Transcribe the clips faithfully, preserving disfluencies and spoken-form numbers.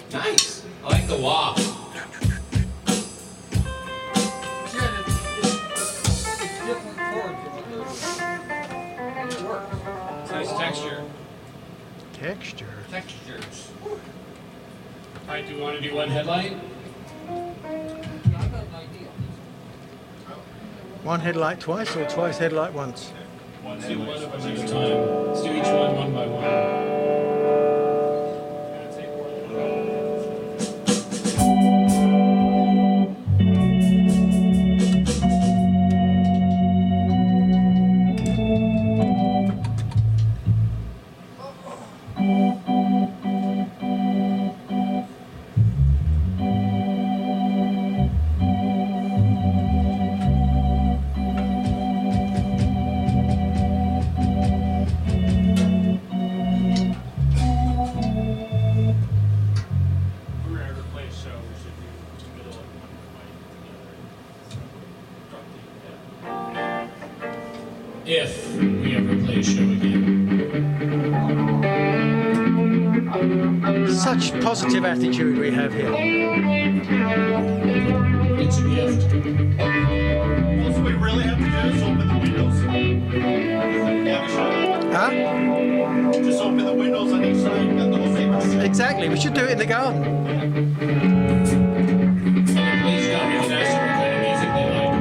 Nice. I like the wah. Yeah, it's, it's, it's different chords, but it works. It's nice texture. Texture. Textures. Alright, do we want to do one headlight? Yeah, I've got an idea. One headlight twice or twice headlight once? Let's do one of them at a time. Let's do each one one by one. If we ever play a show again. Such positive attitude we have here. It's a gift. All we really have to do is open the windows. Yeah, we should. Huh? Just open the windows on each side. Got the whole thing. Exactly. We should do it in the garden. Please don't even ask them what kind of music they like.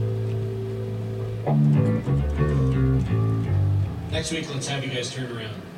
Next week, let's have you guys turn around.